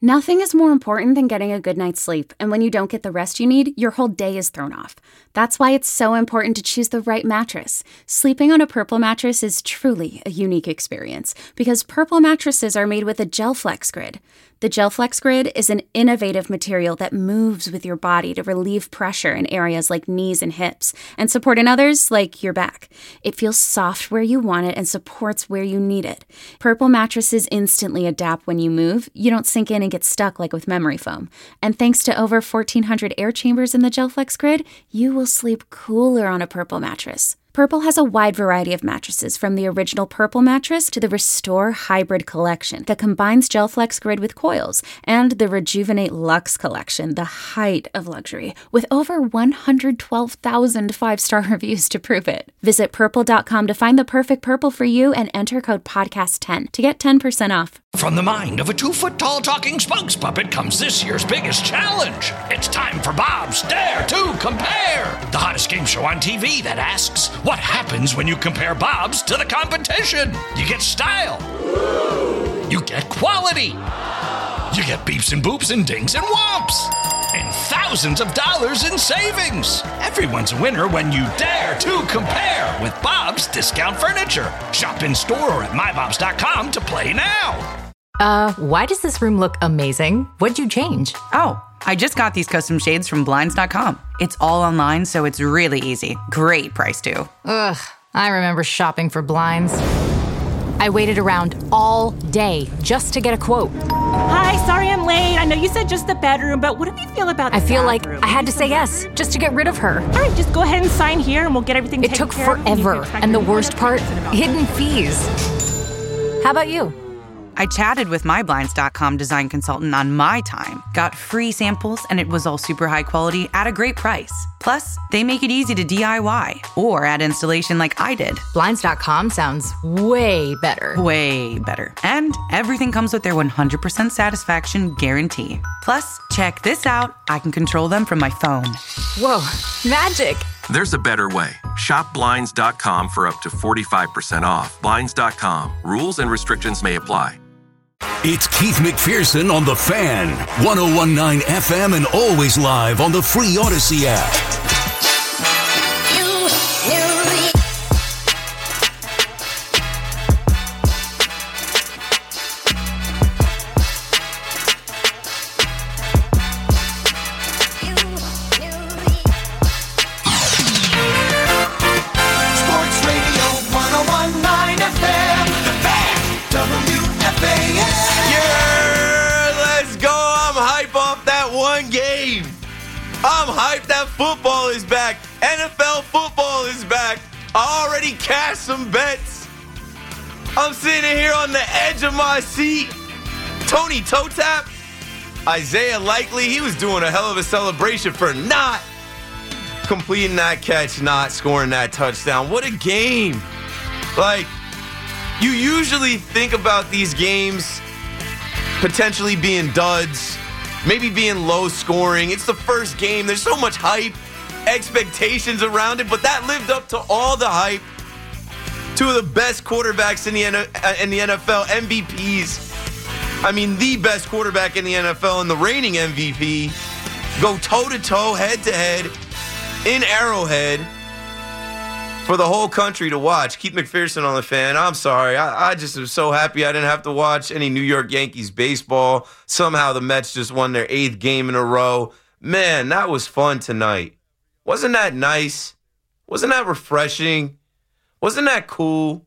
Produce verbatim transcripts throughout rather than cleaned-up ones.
Nothing is more important than getting a good night's sleep, and when you don't get the rest you need, your whole day is thrown off. That's why it's so important to choose the right mattress. Sleeping on a Purple mattress is truly a unique experience, because Purple mattresses are made with a GelFlex Grid. The GelFlex Grid is an innovative material that moves with your body to relieve pressure in areas like knees and hips, and support in others like your back. It feels soft where you want it and supports where you need it. Purple mattresses instantly adapt when you move. You don't sink in and get stuck like with memory foam. And thanks to over fourteen hundred air chambers in the GelFlex Grid, you will sleep cooler on a Purple mattress. Purple has a wide variety of mattresses, from the original Purple mattress to the Restore Hybrid collection that combines GelFlex Grid with coils, and the Rejuvenate Luxe collection, the height of luxury, with over one hundred twelve thousand five-star reviews to prove it. Visit purple dot com to find the perfect Purple for you and enter code podcast ten to get ten percent off. From the mind of a two-foot-tall talking spokes puppet comes this year's biggest challenge. It's time for Bob's Dare to Compare, the hottest game show on T V that asks, what happens when you compare Bob's to the competition? You get style. You get quality. You get beeps and boops and dings and whomps. And thousands of dollars in savings. Everyone's a winner when you dare to compare with Bob's Discount Furniture. Shop in store or at my bobs dot com to play now. Uh, why does this room look amazing? What'd you change? Oh, I just got these custom shades from blinds dot com. It's all online, so it's really easy. Great price, too. Ugh, I remember shopping for blinds. I waited around all day just to get a quote. Hi, sorry I'm late. I know you said just the bedroom, but what do you feel about the I feel bathroom? like I had to say yes just to get rid of her. All right, just go ahead and sign here and we'll get everything It taken took care of. forever, and the worst part, hidden fees. How about you? I chatted with my blinds dot com design consultant on my time, got free samples, and it was all super high quality at a great price. Plus, they make it easy to D I Y or add installation like I did. blinds dot com sounds way better. Way better. And everything comes with their one hundred percent satisfaction guarantee. Plus, check this out. I can control them from my phone. Whoa, magic. There's a better way. Shop blinds dot com for up to forty-five percent off. blinds dot com. Rules and restrictions may apply. It's Keith McPherson on The Fan, one oh one point nine F M and always live on the free Odyssey app. I'm hyped that football is back. N F L football is back. I already cashed some bets. I'm sitting here on the edge of my seat. Tony Toe Tap, Isaiah Likely, he was doing a hell of a celebration for not completing that catch, not scoring that touchdown. What a game. Like, you usually think about these games potentially being duds, maybe being low scoring. It's the first game. There's so much hype, expectations around it, but that lived up to all the hype. Two of the best quarterbacks in the in the N F L, M V Ps. I mean, the best quarterback in the N F L and the reigning M V P go toe-to-toe, head-to-head in Arrowhead for the whole country to watch. Keith McPherson on The Fan. I'm sorry. I, I just am so happy I didn't have to watch any New York Yankees baseball. Somehow the Mets just won their eighth game in a row. Man, that was fun tonight. Wasn't that nice? Wasn't that refreshing? Wasn't that cool?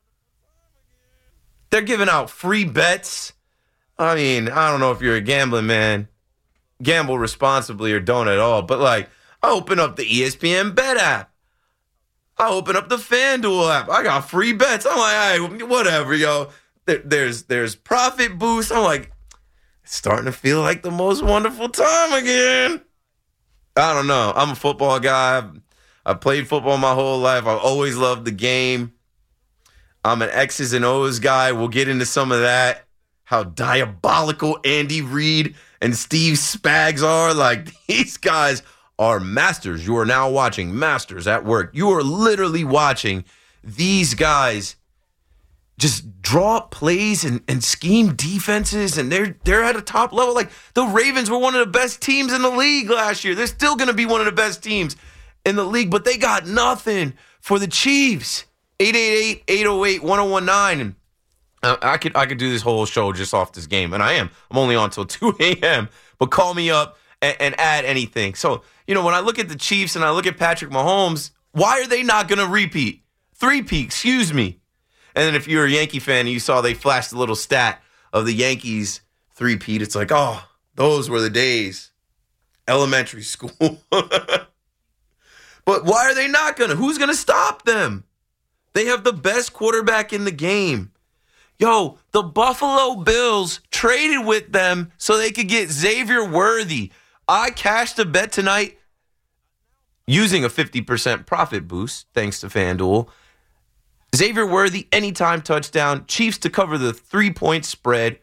They're giving out free bets. I mean, I don't know if you're a gambling man. Gamble responsibly or don't at all. But, like, I open up the E S P N Bet app. I open up the FanDuel app. I got free bets. I'm like, all right, whatever, yo. There, there's there's profit boosts. I'm like, it's starting to feel like the most wonderful time again. I don't know. I'm a football guy. I've, I've played football my whole life. I've always loved the game. I'm an X's and O's guy. We'll get into some of that. How diabolical Andy Reid and Steve Spags are. Like, these guys are masters. You are now watching Masters at Work. You are literally watching these guys just draw up plays and, and scheme defenses, and they're they're at a top level. Like, the Ravens were one of the best teams in the league last year. They're still going to be one of the best teams in the league, but they got nothing for the Chiefs. eight eight eight, eight oh eight, one oh one nine. And uh, I could I could do this whole show just off this game, and I am. I'm only on till two a.m., but call me up and, and add anything. So, you know, when I look at the Chiefs and I look at Patrick Mahomes, why are they not going to repeat? Three-peat, excuse me. And then if you're a Yankee fan and you saw they flashed a little stat of the Yankees three-peat, it's like, oh, those were the days. Elementary school. But why are they not going to? Who's going to stop them? They have the best quarterback in the game. Yo, the Buffalo Bills traded with them so they could get Xavier Worthy. I cashed a bet tonight using a fifty percent profit boost, thanks to FanDuel. Xavier Worthy, anytime touchdown. Chiefs to cover the three-point spread.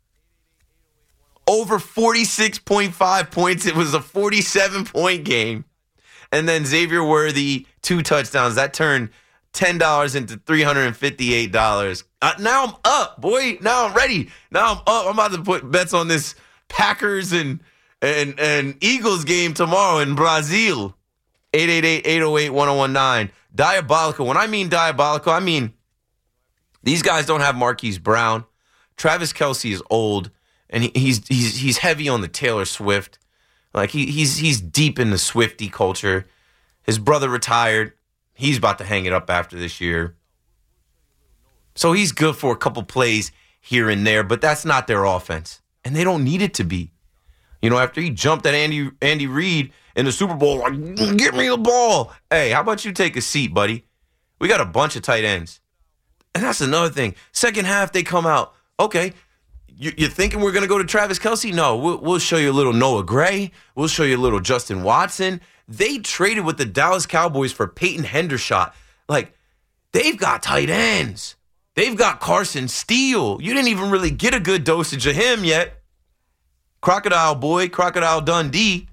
Over forty-six point five points. It was a forty-seven point game. And then Xavier Worthy, two touchdowns. That turned ten dollars into three hundred fifty-eight dollars. Uh, now I'm up, boy. Now I'm ready. Now I'm up. I'm about to put bets on this Packers and and, and Eagles game tomorrow in Brazil. eight eight eight, eight oh eight, one oh one nine. Diabolical. When I mean diabolical, I mean these guys don't have Marquise Brown. Travis Kelce is old, and he, he's he's he's heavy on the Taylor Swift. Like he he's he's deep in the Swiftie culture. His brother retired. He's about to hang it up after this year. So he's good for a couple plays here and there, but that's not their offense. And they don't need it to be. You know, after he jumped at Andy Andy Reid in the Super Bowl, like, get me the ball. Hey, how about you take a seat, buddy? We got a bunch of tight ends. And that's another thing. Second half, they come out. Okay, you, you're thinking we're going to go to Travis Kelce? No, we'll, we'll show you a little Noah Gray. We'll show you a little Justin Watson. They traded with the Dallas Cowboys for Peyton Hendershot. Like, they've got tight ends. They've got Carson Steele. You didn't even really get a good dosage of him yet. Crocodile Boy, Crocodile Dundee.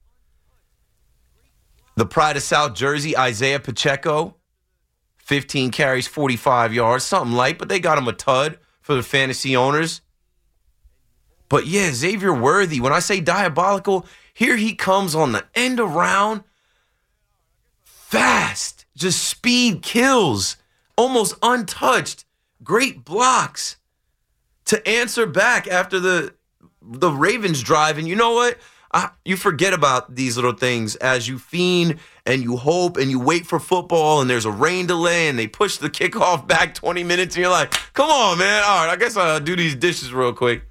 The pride of South Jersey, Isaiah Pacheco. fifteen carries, forty-five yards, something light, but they got him a tud for the fantasy owners. But yeah, Xavier Worthy, when I say diabolical, here he comes on the end around. Fast, just speed kills, almost untouched. Great blocks to answer back after the the Ravens drive. And you know what? I, you forget about these little things as you fiend and you hope and you wait for football and there's a rain delay and they push the kickoff back twenty minutes and you're like, come on, man. All right, I guess I'll do these dishes real quick.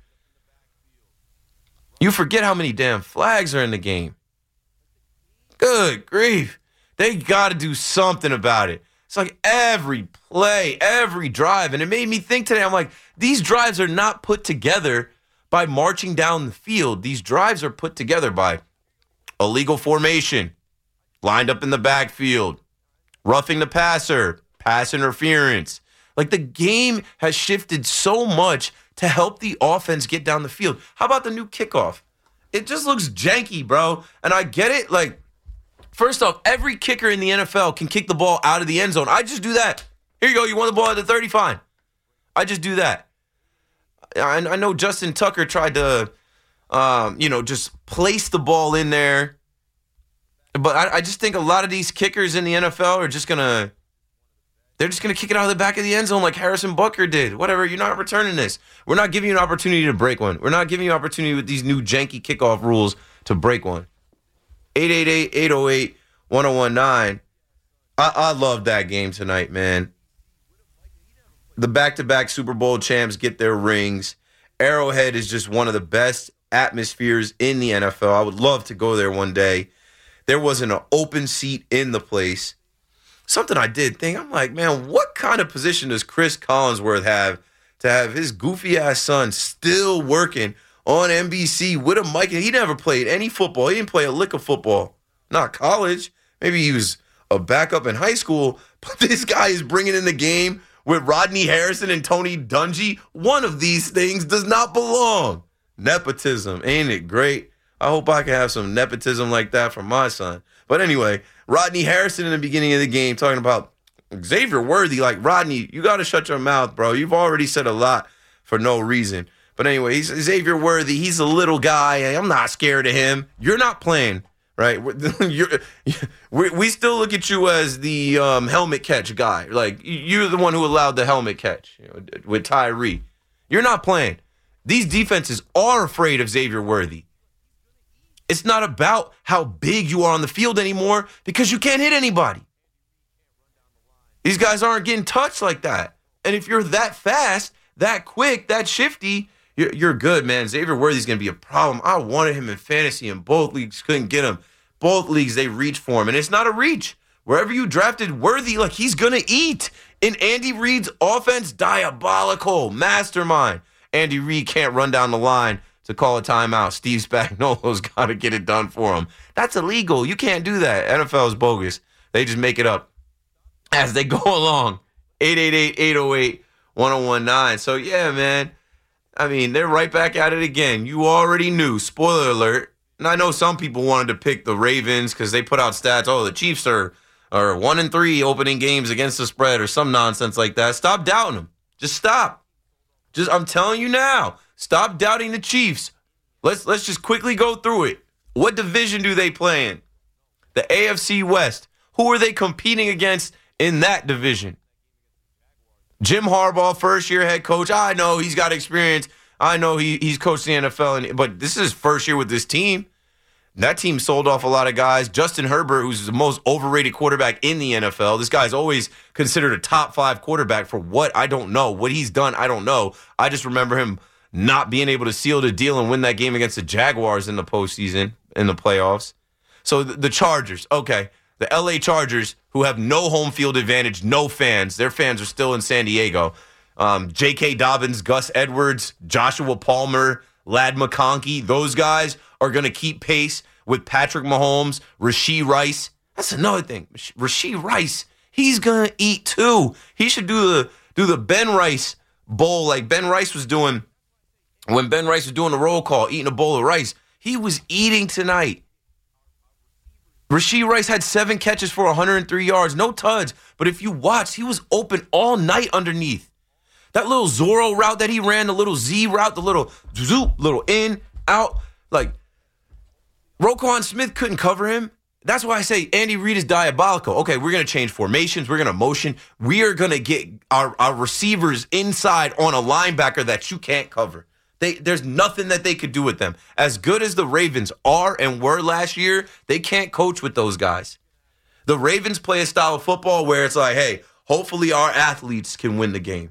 You forget how many damn flags are in the game. Good grief. They got to do something about it. It's like every play, every drive. And it made me think today, I'm like, these drives are not put together by marching down the field. These drives are put together by illegal formation, lined up in the backfield, roughing the passer, pass interference. Like, the game has shifted so much to help the offense get down the field. How about the new kickoff? It just looks janky, bro. And I get it. Like, first off, every kicker in the N F L can kick the ball out of the end zone. I just do that. Here you go. You want the ball at the thirty? Fine. I just do that. I, I know Justin Tucker tried to, um, you know, just place the ball in there. But I, I just think a lot of these kickers in the N F L are just going to, they're just going to kick it out of the back of the end zone like Harrison Butker did. Whatever, you're not returning this. We're not giving you an opportunity to break one. We're not giving you an opportunity with these new janky kickoff rules to break one. eight eight eight, eight oh eight, one oh one nine. I, I love that game tonight, man. The back-to-back Super Bowl champs get their rings. Arrowhead is just one of the best atmospheres in the N F L. I would love to go there one day. There wasn't an open seat in the place. Something I did think, I'm like, man, what kind of position does Chris Collinsworth have to have his goofy-ass son still working on N B C with a mic? He never played any football. He didn't play a lick of football. Not college. Maybe he was a backup in high school. But this guy is bringing in the game with Rodney Harrison and Tony Dungy. One of these things does not belong. Nepotism. Ain't it great? I hope I can have some nepotism like that for my son. But anyway, Rodney Harrison in the beginning of the game talking about Xavier Worthy, like, Rodney, you got to shut your mouth, bro. You've already said a lot for no reason. But anyway, he's, Xavier Worthy, he's a little guy. I'm not scared of him. You're not playing, right? You're, we, we still look at you as the um, helmet catch guy. Like, you're the one who allowed the helmet catch, you know, with Tyree. You're not playing. These defenses are afraid of Xavier Worthy. It's not about how big you are on the field anymore because you can't hit anybody. These guys aren't getting touched like that. And if you're that fast, that quick, that shifty, you're, you're good, man. Xavier Worthy's going to be a problem. I wanted him in fantasy in both leagues, couldn't get him. Both leagues, they reach for him. And it's not a reach. Wherever you drafted Worthy, like, he's going to eat. In Andy Reid's offense, diabolical, mastermind. Andy Reid can't run down the line to call a timeout. Steve Spagnuolo's got to get it done for him. That's illegal. You can't do that. N F L is bogus. They just make it up as they go along. eight eight eight, eight oh eight, one oh one nine. So, yeah, man. I mean, they're right back at it again. You already knew. Spoiler alert. And I know some people wanted to pick the Ravens because they put out stats. Oh, the Chiefs are, are one and three opening games against the spread or some nonsense like that. Stop doubting them. Just stop. Just, I'm telling you now, stop doubting the Chiefs. Let's let's just quickly go through it. What division do they play in? The A F C West. Who are they competing against in that division? Jim Harbaugh, first-year head coach. I know he's got experience. I know he he's coached the N F L, and, but this is his first year with this team. That team sold off a lot of guys. Justin Herbert, who's the most overrated quarterback in the N F L. This guy's always considered a top five quarterback for what? I don't know. What he's done, I don't know. I just remember him not being able to seal the deal and win that game against the Jaguars in the postseason, in the playoffs. So the Chargers, okay. The L A Chargers, who have no home field advantage, no fans. Their fans are still in San Diego. Um, J K. Dobbins, Gus Edwards, Joshua Palmer, Ladd McConkey, those guys are going to keep pace with Patrick Mahomes, Rashee Rice. That's another thing. Rashee Rice, he's going to eat too. He should do the do the Ben Rice bowl like Ben Rice was doing when Ben Rice was doing the roll call, eating a bowl of rice. He was eating tonight. Rashee Rice had seven catches for one hundred three yards, no tuds. But if you watch, he was open all night underneath. That little Zorro route that he ran, the little Z route, the little zoop, little in, out, like Roquan Smith couldn't cover him. That's why I say Andy Reid is diabolical. Okay, we're going to change formations. We're going to motion. We are going to get our, our receivers inside on a linebacker that you can't cover. They, there's nothing that they could do with them. As good as the Ravens are and were last year, they can't coach with those guys. The Ravens play a style of football where it's like, hey, hopefully our athletes can win the game.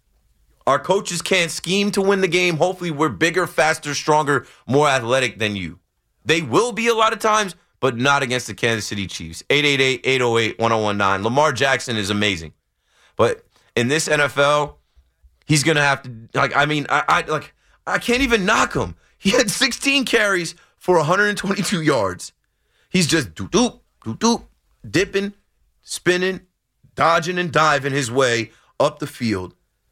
Our coaches can't scheme to win the game. Hopefully we're bigger, faster, stronger, more athletic than you. They will be a lot of times, but not against the Kansas City Chiefs. eight eight eight, eight oh eight, one oh one nine. Lamar Jackson is amazing. But in this N F L, he's going to have to, like, I mean, I, I like, I can't even knock him. He had sixteen carries for one hundred twenty-two yards. He's just doop, doop, doop, dipping, spinning, dodging, and diving his way up the field.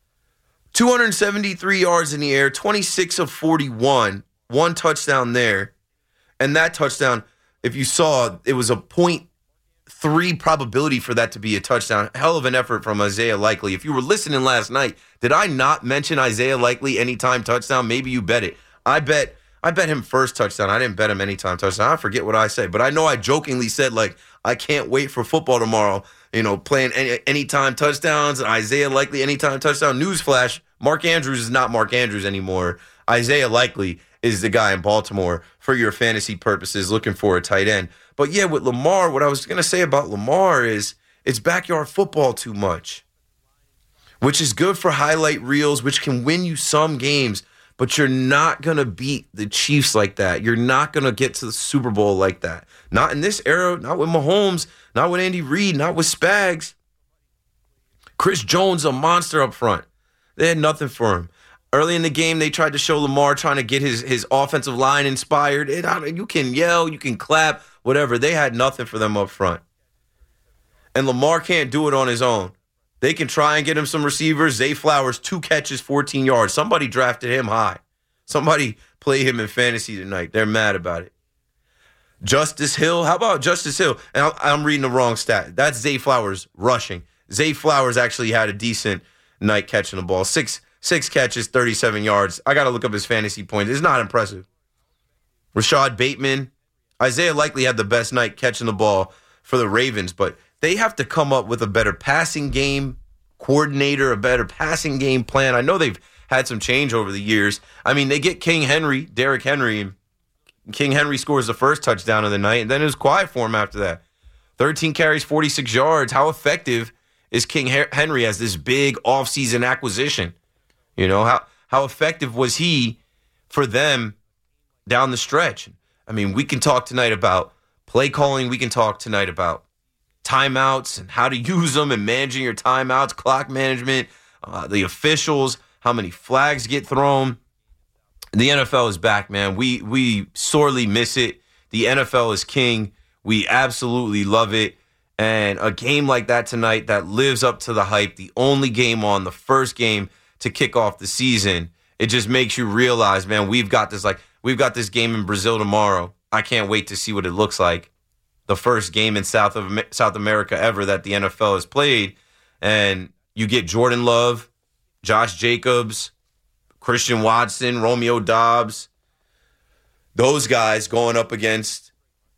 two hundred seventy-three yards in the air, twenty-six of forty-one, one touchdown there. And that touchdown, if you saw, it was a point three probability for that to be a touchdown. Hell of an effort from Isaiah Likely. If you were listening last night, did I not mention Isaiah Likely anytime touchdown? Maybe you bet it. I bet I bet him first touchdown. I didn't bet him anytime touchdown. I forget what I said, but I know I jokingly said, like, I can't wait for football tomorrow, you know, playing any, anytime touchdowns, and Isaiah Likely anytime touchdown. Newsflash, Mark Andrews is not Mark Andrews anymore. Isaiah Likely is the guy in Baltimore for your fantasy purposes looking for a tight end. But yeah, with Lamar, what I was going to say about Lamar is it's backyard football too much, which is good for highlight reels, which can win you some games, but you're not going to beat the Chiefs like that. You're not going to get to the Super Bowl like that. Not in this era, not with Mahomes, not with Andy Reid, not with Spags. Chris Jones, a monster up front. They had nothing for him. Early in the game, they tried to show Lamar trying to get his, his offensive line inspired. It, you can yell, you can clap, whatever. They had nothing for them up front. And Lamar can't do it on his own. They can try and get him some receivers. Zay Flowers, two catches, fourteen yards. Somebody drafted him high. Somebody played him in fantasy tonight. They're mad about it. Justice Hill. How about Justice Hill? And I'm reading the wrong stat. That's Zay Flowers rushing. Zay Flowers actually had a decent night catching the ball. Six six catches, thirty-seven yards. I got to look up his fantasy points. It's not impressive. Rashad Bateman, Isaiah Likely had the best night catching the ball for the Ravens, but they have to come up with a better passing game coordinator, a better passing game plan. I know they've had some change over the years. I mean, they get King Henry, Derrick Henry, and King Henry scores the first touchdown of the night, and then it was quiet for him after that. thirteen carries, forty-six yards. How effective is King Henry as this big offseason acquisition? You know, how, how effective was he for them down the stretch? I mean, we can talk tonight about play calling. We can talk tonight about timeouts and how to use them and managing your timeouts, clock management, uh, the officials, how many flags get thrown. The N F L is back, man. We we sorely miss it. The N F L is king. We absolutely love it. And a game like that tonight that lives up to the hype, the only game on, the first game to kick off the season, it just makes you realize, man, we've got this like we've got this game in Brazil tomorrow. I can't wait to see what it looks like. The first game in South of South America ever that the N F L has played. And you get Jordan Love, Josh Jacobs, Christian Watson, Romeo Doubs, those guys going up against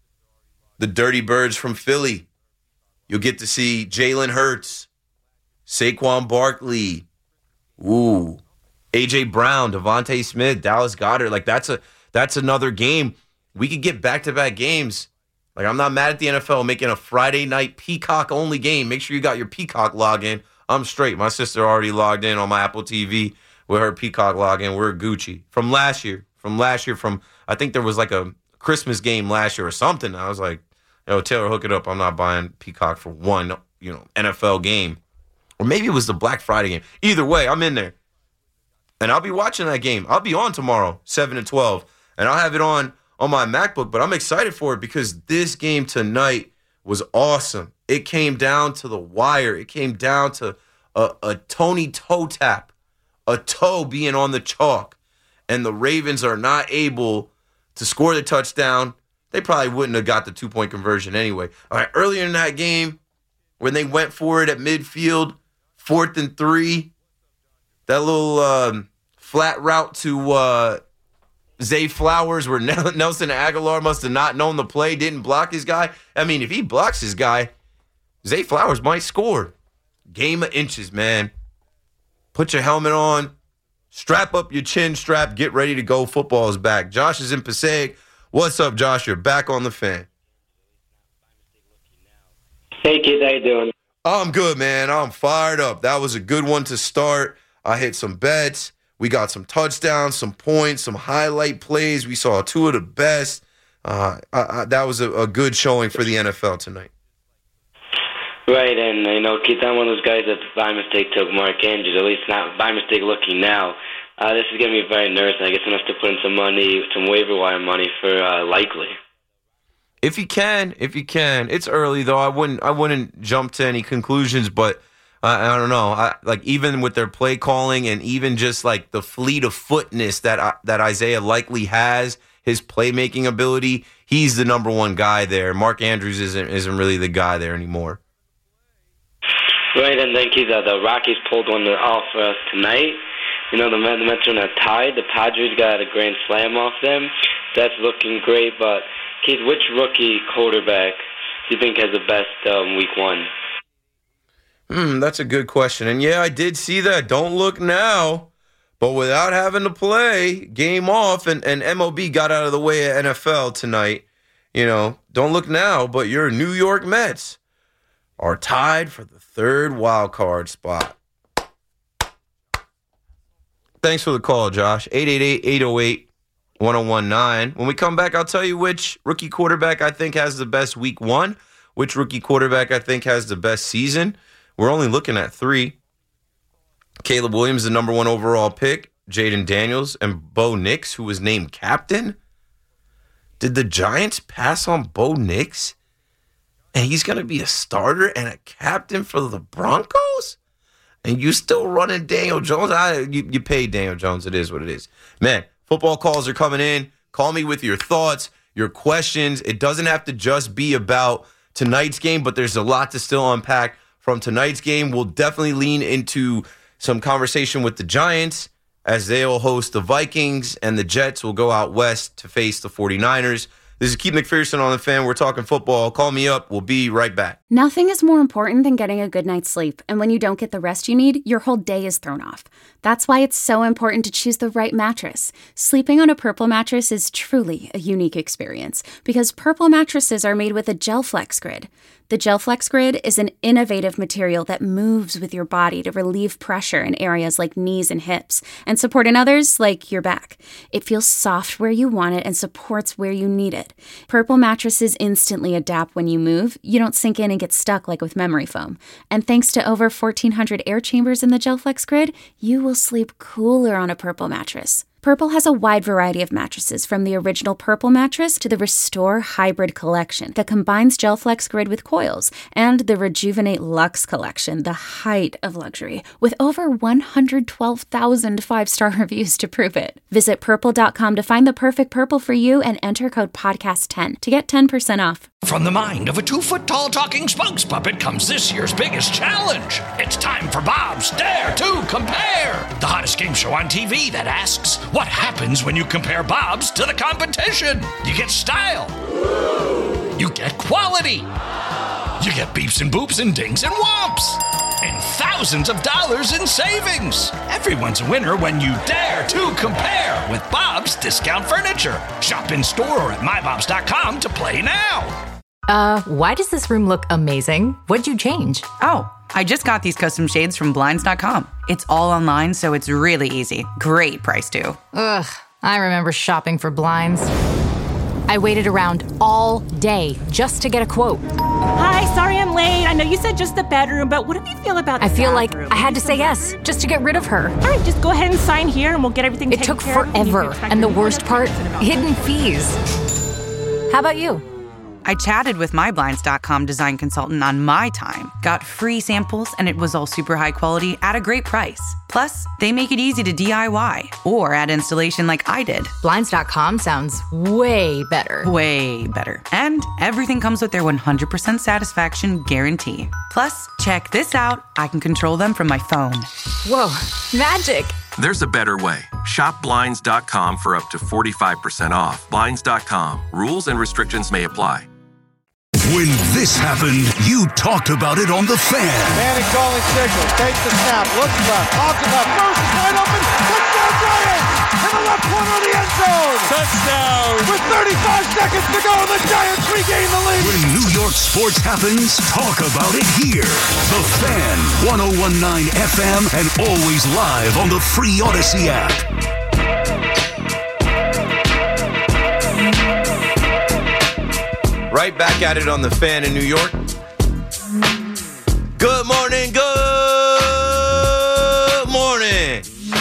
the Dirty Birds from Philly. You'll get to see Jalen Hurts, Saquon Barkley, ooh, A J Brown, Devontae Smith, Dallas Goedert. Like that's a that's another game. We could get back-to-back games. Like I'm not mad at the N F L making a Friday night Peacock only game. Make sure you got your Peacock login. I'm straight. My sister already logged in on my Apple T V with her Peacock login. We're Gucci. From last year. From last year, from I think there was like a Christmas game last year or something. I was like, yo, Taylor, hook it up. I'm not buying Peacock for one, you know, N F L game. Or maybe it was the Black Friday game. Either way, I'm in there. And I'll be watching that game. I'll be on tomorrow, seven to twelve. And I'll have it on on my MacBook. But I'm excited for it because this game tonight was awesome. It came down to the wire. It came down to a, a Tony toe tap, a toe being on the chalk. And the Ravens are not able to score the touchdown. They probably wouldn't have got the two-point conversion anyway. All right, earlier in that game, when they went for it at midfield, fourth and three, that little um, flat route to uh, Zay Flowers where Nelson Aguilar must have not known the play, didn't block his guy. I mean, if he blocks his guy, Zay Flowers might score. Game of inches, man. Put your helmet on. Strap up your chin strap. Get ready to go. Football is back. Josh is in Passaic. What's up, Josh? You're back on the Fan. Hey, kids. How you doing? I'm good, man. I'm fired up. That was a good one to start. I hit some bets. We got some touchdowns, some points, some highlight plays. We saw two of the best. Uh, I, I, that was a, a good showing for the N F L tonight. Right, and, you know, Keith, I'm one of those guys that by mistake took Mark Andrews, at least not by mistake looking now. Uh, this is getting me very nervous, and I guess I'm going to have to put in some money, some waiver wire money for uh, Likely. If you can, if you can. It's early, though. I wouldn't I wouldn't jump to any conclusions, but uh, I don't know. I, like, even with their play calling and even just, like, the fleet of footness that, uh, that Isaiah Likely has, his playmaking ability, he's the number one guy there. Mark Andrews isn't isn't really the guy there anymore. Right, and then, Keith, uh, the Rockies pulled one off us tonight. You know, the, the Mets are not tied. The Padres got a grand slam off them. That's looking great. But, Keith, which rookie quarterback do you think has the best um, week one? Hmm, that's a good question. And, yeah, I did see that. Don't look now. But without having to play, game off, and, and M L B got out of the way of N F L tonight. You know, don't look now, but your New York Mets are tied for the third wild card spot. Thanks for the call, Josh. eight eight eight, eight oh eight, one oh one nine. When we come back, I'll tell you which rookie quarterback I think has the best week one, which rookie quarterback I think has the best season. We're only looking at three. Caleb Williams, the number one overall pick. Jaden Daniels and Bo Nix, who was named captain. Did the Giants pass on Bo Nix? And he's going to be a starter and a captain for the Broncos? And you still running Daniel Jones? I, you, you paid Daniel Jones. It is what it is. Man, football calls are coming in. Call me with your thoughts, your questions. It doesn't have to just be about tonight's game, but there's a lot to still unpack from tonight's game. We'll definitely lean into some conversation with the Giants as they'll host the Vikings, and the Jets will go out west to face the 49ers. This is Keith McPherson on The Fan. We're talking football. Call me up. We'll be right back. Nothing is more important than getting a good night's sleep, and when you don't get the rest you need, your whole day is thrown off. That's why it's so important to choose the right mattress. Sleeping on a Purple mattress is truly a unique experience because Purple mattresses are made with a GelFlex grid. The GelFlex grid is an innovative material that moves with your body to relieve pressure in areas like knees and hips and support in others like your back. It feels soft where you want it and supports where you need it. Purple mattresses instantly adapt when you move. You don't sink in and get stuck like with memory foam. And thanks to over fourteen hundred air chambers in the GelFlex grid, you will sleep cooler on a Purple mattress. Purple has a wide variety of mattresses, from the original Purple mattress to the Restore Hybrid collection that combines GelFlex grid with coils, and the Rejuvenate Luxe collection, the height of luxury, with over one hundred twelve thousand five-star reviews to prove it. Visit purple dot com to find the perfect Purple for you and enter code podcast ten to get ten percent off. From the mind of a two-foot-tall talking spokes puppet comes this year's biggest challenge. It's time for Bob's Dare to Compare, the hottest game show on T V that asks, what happens when you compare Bob's to the competition? You get style. You get quality. You get beeps and boops and dings and whomps. And thousands of dollars in savings. Everyone's a winner when you dare to compare with Bob's Discount Furniture. Shop in store or at my bobs dot com to play now. Uh, why does this room look amazing? What'd you change? Oh, I just got these custom shades from blinds dot com. It's all online, so it's really easy. Great price, too. Ugh, I remember shopping for blinds. I waited around all day just to get a quote. Hi, sorry I'm late. I know you said just the bedroom, but what do you feel about the I feel bathroom? like I had to say yes just to get rid of her. All right, just go ahead and sign here and we'll get everything It taken took care of. forever, and the worst part, hidden fees. How about you? I chatted with my blinds dot com design consultant on my time, got free samples, and it was all super high quality at a great price. Plus, they make it easy to D I Y or add installation like I did. blinds dot com sounds way better. Way better. And everything comes with their one hundred percent satisfaction guarantee. Plus, check this out. I can control them from my phone. Whoa, magic. There's a better way. Shop blinds dot com for up to forty-five percent off. blinds dot com. Rules and restrictions may apply. When this happened, you talked about it on The Fan. Manning calling signal, takes the snap, looks left, pops it left, first is wide open, touchdown Giants! In the left corner of the end zone! Touchdown! With thirty-five seconds to go, the Giants regain the lead! When New York sports happens, talk about it here. The Fan, one oh one point nine F M, and always live on the free Odyssey app. Right back at it on The Fan in New York. Good morning, good morning.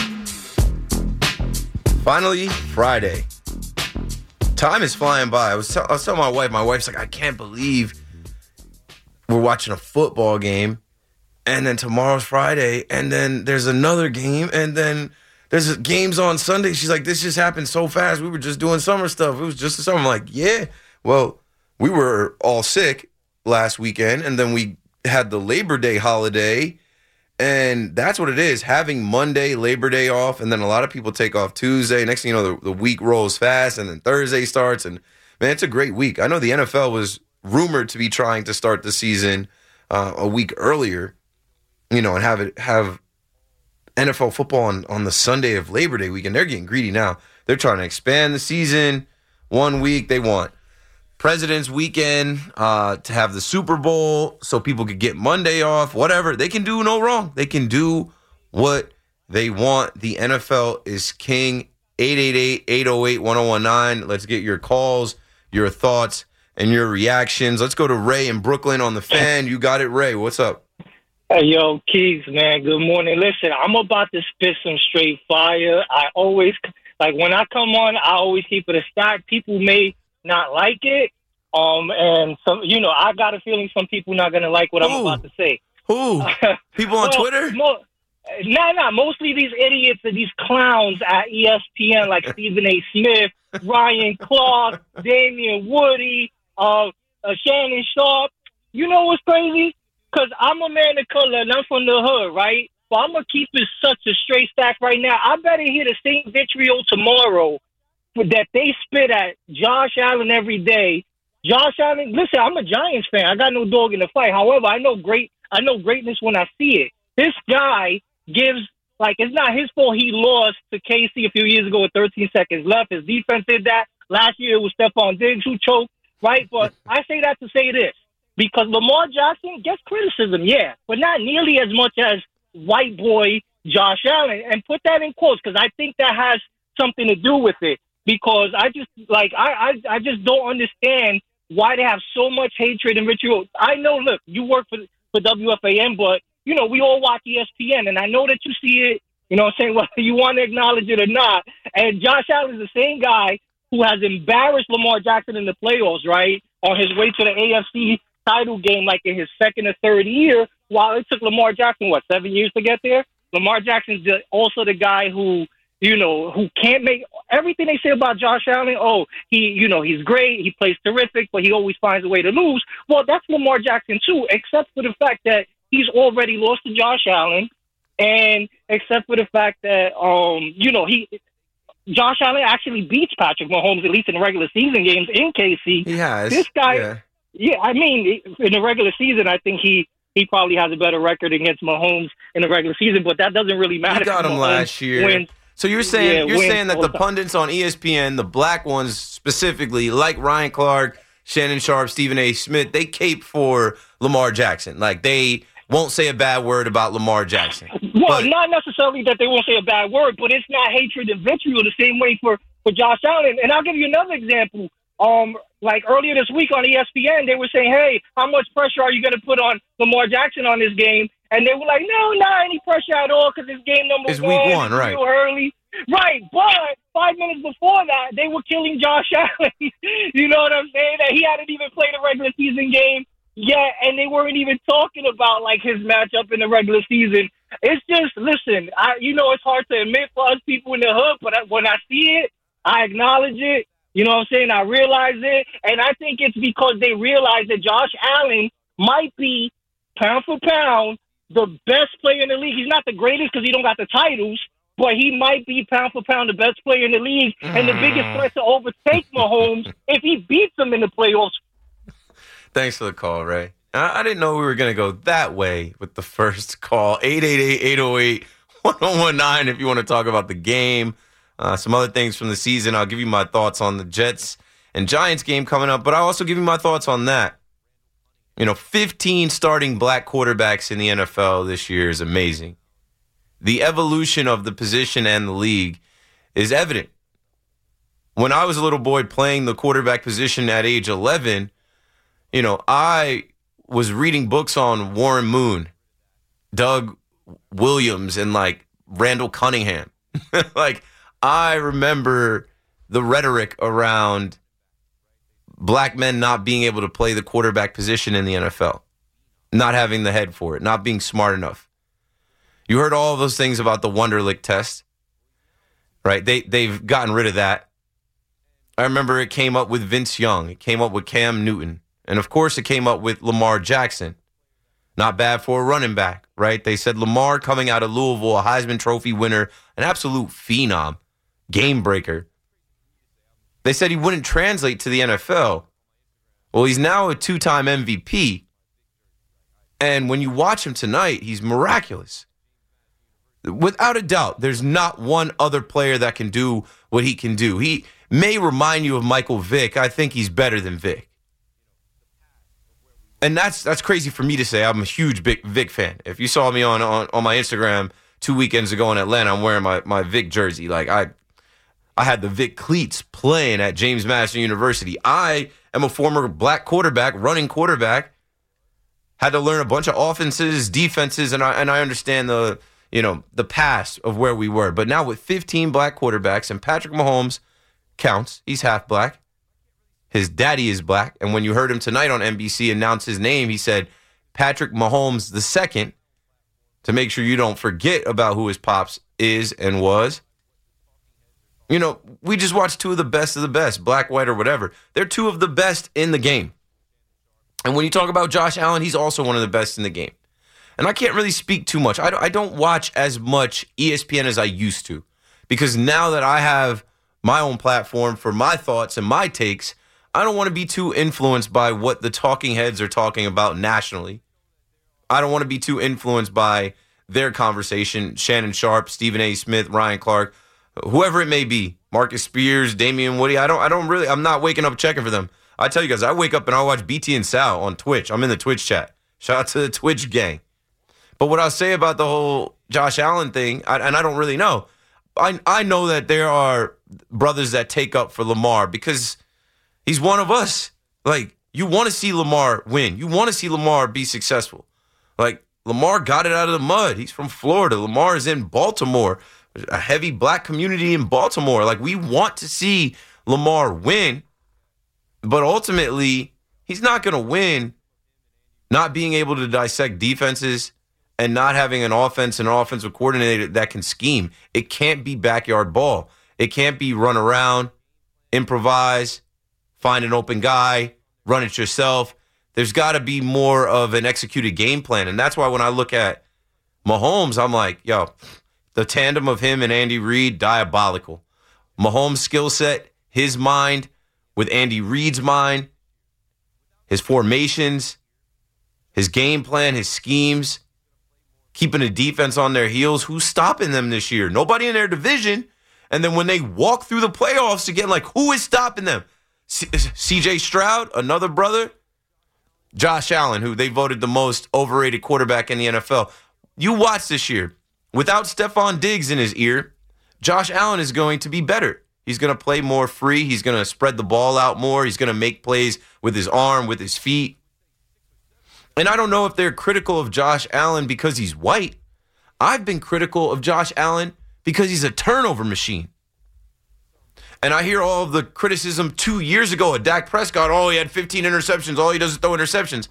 Finally, Friday. Time is flying by. I was, t- I was telling my wife, my wife's like, I can't believe we're watching a football game, and then tomorrow's Friday, and then there's another game, and then there's games on Sunday. She's like, this just happened so fast. We were just doing summer stuff. It was just the summer. I'm like, yeah, well, we were all sick last weekend, and then we had the Labor Day holiday, and that's what it is, having Monday, Labor Day off, and then a lot of people take off Tuesday. Next thing you know, the, the week rolls fast, and then Thursday starts, and, man, it's a great week. I know the N F L was rumored to be trying to start the season uh, a week earlier, you know, and have it have N F L football on, on the Sunday of Labor Day weekend. They're getting greedy now. They're trying to expand the season one week. They want President's Weekend uh, to have the Super Bowl so people could get Monday off, whatever. They can do no wrong. They can do what they want. The N F L is king. eight eight eight, eight oh eight, one oh one nine. Let's get your calls, your thoughts, and your reactions. Let's go to Ray in Brooklyn on The Fan. You got it, Ray. What's up? Hey, yo, Keys, man. Good morning. Listen, I'm about to spit some straight fire. I always, like, when I come on, I always keep it a stack. People may not like it. Um, and some, you know, I got a feeling some people not going to like what Who? I'm about to say. Who? People on well, Twitter? Mo- nah, nah, mostly these idiots and these clowns at E S P N like Stephen A. Smith, Ryan Clark, Damian Woody, uh, uh, Shannon Sharp. You know what's crazy? because I'm a man of color and I'm from the hood, right? But I'm going to keep it such a straight stack right now. I better hear the same vitriol tomorrow that they spit at Josh Allen every day. Josh Allen, listen, I'm a Giants fan. I got no dog in the fight. However, I know great. I know greatness when I see it. This guy gives, like, it's not his fault he lost to K C a few years ago with thirteen seconds left. His defense did that. Last year it was Stephon Diggs who choked, right? But I say that to say this, because Lamar Jackson gets criticism, yeah, but not nearly as much as white boy Josh Allen. And put that in quotes, because I think that has something to do with it. Because I just, like, I, I, I just don't understand why they have so much hatred and vitriol. I know, look, you work for for W F A N, but, you know, we all watch E S P N, and I know that you see it, you know what I'm saying, whether you want to acknowledge it or not. And Josh Allen is the same guy who has embarrassed Lamar Jackson in the playoffs, right, on his way to the A F C title game, like in his second or third year, while it took Lamar Jackson, what, seven years to get there? Lamar Jackson's the, also the guy who, you know, who can't make everything they say about Josh Allen. Oh, he, you know, he's great. He plays terrific, but he always finds a way to lose. Well, that's Lamar Jackson too, except for the fact that he's already lost to Josh Allen, and except for the fact that, um, you know, he, Josh Allen actually beats Patrick Mahomes, at least in the regular season games in K C. He has. This guy, yeah, yeah I mean, in the regular season, I think he, he probably has a better record against Mahomes in the regular season, but that doesn't really matter. He got him Mahomes last year. wins. So you're saying Yeah, you're wins saying that all the the time. pundits on E S P N, the black ones specifically, like Ryan Clark, Shannon Sharp, Stephen A. Smith, they cape for Lamar Jackson. Like, they won't say a bad word about Lamar Jackson. Well, But- not necessarily that they won't say a bad word, but it's not hatred and vitriol the same way for, for Josh Allen. And I'll give you another example. Um, like earlier this week on E S P N, they were saying, hey, how much pressure are you going to put on Lamar Jackson on this game? And they were like, no, not any pressure at all, because it's game number It's one. week one, it's right. real early. Right, but five minutes before that, they were killing Josh Allen. You know what I'm saying? That he hadn't even played a regular season game yet, and they weren't even talking about, like, his matchup in the regular season. It's just, listen, I, you know, it's hard to admit for us people in the hood, but I, when I see it, I acknowledge it. You know what I'm saying? I realize it, and I think it's because they realize that Josh Allen might be, pound for pound, the best player in the league. He's not the greatest because he don't got the titles, but he might be pound for pound the best player in the league and the biggest threat to overtake Mahomes if he beats him in the playoffs. Thanks for the call, Ray. I, I didn't know we were going to go that way with the first call. eight eight eight, eight oh eight, one oh one nine if you want to talk about the game. Uh, some other things from the season. I'll give you my thoughts on the Jets and Giants game coming up, but I'll also give you my thoughts on that. You know, fifteen starting black quarterbacks in the N F L this year is amazing. The evolution of the position and the league is evident. When I was a little boy playing the quarterback position at age eleven, you know, I was reading books on Warren Moon, Doug Williams, and, like, Randall Cunningham. Like, I remember the rhetoric around black men not being able to play the quarterback position in the N F L, not having the head for it, not being smart enough. You heard all of those things about the Wonderlic test, right? They, they've gotten rid of that. I remember it came up with Vince Young. It came up with Cam Newton. And, of course, it came up with Lamar Jackson. Not bad for a running back, right? They said Lamar coming out of Louisville, a Heisman Trophy winner, an absolute phenom, game breaker. They said he wouldn't translate to the N F L. Well, he's now a two-time M V P. And when you watch him tonight, he's miraculous. Without a doubt, there's not one other player that can do what he can do. He may remind you of Michael Vick. I think he's better than Vick. And that's that's crazy for me to say. I'm a huge big Vic fan. If you saw me on, on, on my Instagram two weekends ago in Atlanta, I'm wearing my, my Vic jersey. Like, I I had the Vic cleats playing at James Madison University. I am a former black quarterback, running quarterback. Had to learn a bunch of offenses, defenses, and I and I understand the, you know, the past of where we were. But now with fifteen black quarterbacks, and Patrick Mahomes counts, he's half black. His daddy is black. And when you heard him tonight on N B C announce his name, he said Patrick Mahomes the second, to make sure you don't forget about who his pops is and was. You know, we just watched two of the best of the best, black, white, or whatever. They're two of the best in the game. And when you talk about Josh Allen, he's also one of the best in the game. And I can't really speak too much. I don't, I don't watch as much E S P N as I used to, because now that I have my own platform for my thoughts and my takes, I don't want to be too influenced by what the talking heads are talking about nationally. I don't want to be too influenced by their conversation. Shannon Sharp, Stephen A. Smith, Ryan Clark, whoever it may be, Marcus Spears, Damian Woody. I don't, I don't really, I'm not waking up checking for them. I tell you guys, I wake up and I watch B T and Sal on Twitch. I'm in the Twitch chat. Shout out to the Twitch gang. But what I'll say about the whole Josh Allen thing, I, and I don't really know, I I know that there are brothers that take up for Lamar because he's one of us. Like, you want to see Lamar win. You want to see Lamar be successful. Like, Lamar got it out of the mud. He's from Florida. Lamar is in Baltimore, a heavy black community in Baltimore. Like, we want to see Lamar win. But ultimately, he's not going to win not being able to dissect defenses and not having an offense and an offensive coordinator that can scheme. It can't be backyard ball. It can't be run around, improvise, find an open guy, run it yourself. There's got to be more of an executed game plan. And that's why when I look at Mahomes, I'm like, yo, the tandem of him and Andy Reid, diabolical. Mahomes' skill set, his mind, with Andy Reid's mind, his formations, his game plan, his schemes, keeping the defense on their heels. Who's stopping them this year? Nobody in their division. And then when they walk through the playoffs again, like, who is stopping them? C J Stroud, another brother? Josh Allen, who they voted the most overrated quarterback in the N F L. You watch this year. Without Stephon Diggs in his ear, Josh Allen is going to be better. He's going to play more free. He's going to spread the ball out more. He's going to make plays with his arm, with his feet. And I don't know if they're critical of Josh Allen because he's white. I've been critical of Josh Allen because he's a turnover machine. And I hear all of the criticism two years ago of Dak Prescott. Oh, he had fifteen interceptions. All he does is throw interceptions.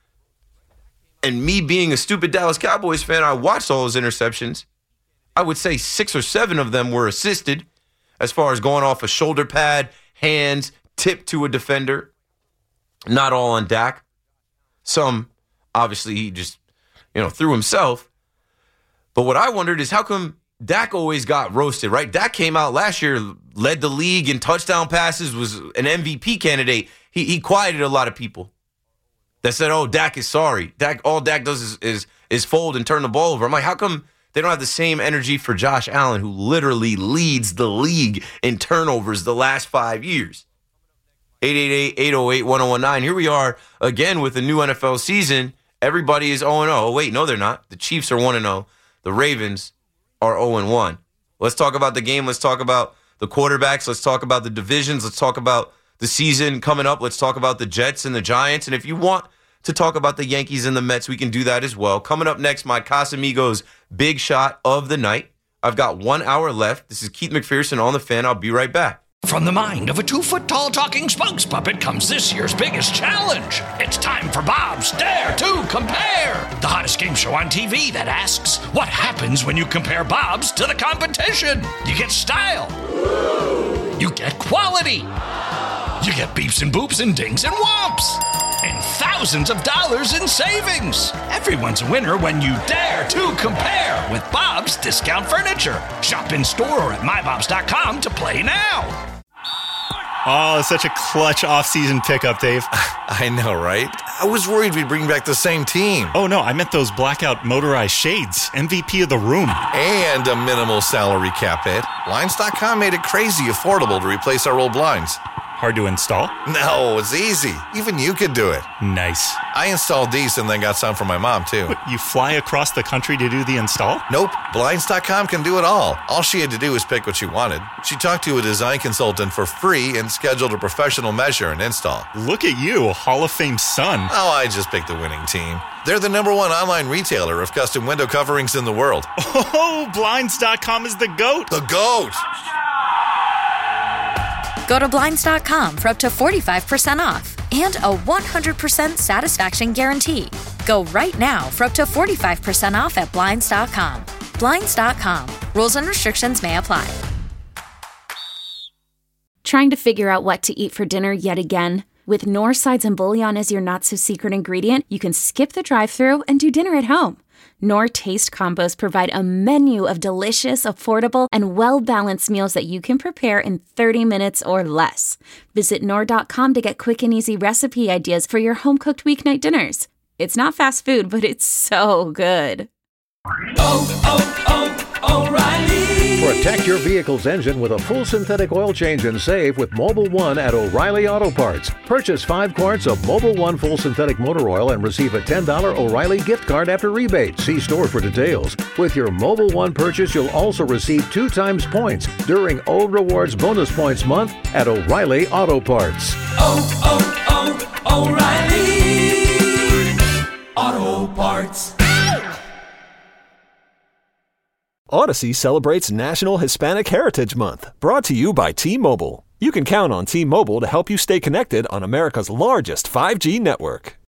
And me being a stupid Dallas Cowboys fan, I watched all those interceptions. I would say six or seven of them were assisted, as far as going off a shoulder pad, hands, tip to a defender. Not all on Dak. Some, obviously, he just, you know, threw himself. But what I wondered is how come Dak always got roasted, right? Dak came out last year, led the league in touchdown passes, was an M V P candidate. He he quieted a lot of people that said, oh, Dak is sorry. Dak, all Dak does is, is, is fold and turn the ball over. I'm like, how come they don't have the same energy for Josh Allen, who literally leads the league in turnovers the last five years? eight eight eight, eight oh eight, one oh one nine. Here we are again with a new N F L season. Everybody is oh and oh. Oh, wait, no, they're not. The Chiefs are one and oh. The Ravens are oh and one. Let's talk about the game. Let's talk about the quarterbacks. Let's talk about the divisions. Let's talk about the season coming up. Let's talk about the Jets and the Giants. And if you want to talk about the Yankees and the Mets, we can do that as well. Coming up next, my Casamigos big shot of the night. I've got one hour left. This is Keith McPherson on The Fan. I'll be right back. From the mind of a two-foot-tall talking spokes puppet comes this year's biggest challenge. It's time for Bob's Dare to Compare, the hottest game show on T V that asks, what happens when you compare Bob's to the competition? You get style. You get quality. You get beeps and boops and dings and whomps. And thousands of dollars in savings. Everyone's a winner when you dare to compare with Bob's Discount Furniture. Shop in store or at my bobs dot com to play now. Oh, such a clutch off-season pickup, Dave. I know, right? I was worried we'd bring back the same team. Oh, no, I meant those blackout motorized shades. M V P of the room. And a minimal salary cap hit. Blinds dot com made it crazy affordable to replace our old blinds. Hard to install? No, it's easy. Even you could do it. Nice. I installed these and then got some for my mom, too. What, you fly across the country to do the install? Nope. Blinds dot com can do it all. All she had to do was pick what she wanted. She talked to a design consultant for free and scheduled a professional measure and install. Look at you, Hall of Fame son. Oh, I just picked the winning team. They're the number one online retailer of custom window coverings in the world. Oh, Blinds dot com is the GOAT. The GOAT! Go to Blinds dot com for up to forty-five percent off and a one hundred percent satisfaction guarantee. Go right now for up to forty-five percent off at Blinds dot com. Blinds dot com. Rules and restrictions may apply. Trying to figure out what to eat for dinner yet again? With Knorr sides and bouillon as your not-so-secret ingredient, you can skip the drive-thru and do dinner at home. Knorr Taste Combos provide a menu of delicious, affordable, and well-balanced meals that you can prepare in thirty minutes or less. Visit Knorr dot com to get quick and easy recipe ideas for your home-cooked weeknight dinners. It's not fast food, but it's so good. Oh, oh, oh, O'Reilly! Protect your vehicle's engine with a full synthetic oil change and save with Mobil one at O'Reilly Auto Parts. Purchase five quarts of Mobil one full synthetic motor oil and receive a ten dollars O'Reilly gift card after rebate. See store for details. With your Mobil one purchase, you'll also receive two times points during O Rewards Bonus Points Month at O'Reilly Auto Parts. Oh, oh, oh, O'Reilly Auto Parts. Odyssey celebrates National Hispanic Heritage Month, brought to you by T-Mobile. You can count on T-Mobile to help you stay connected on America's largest five G network.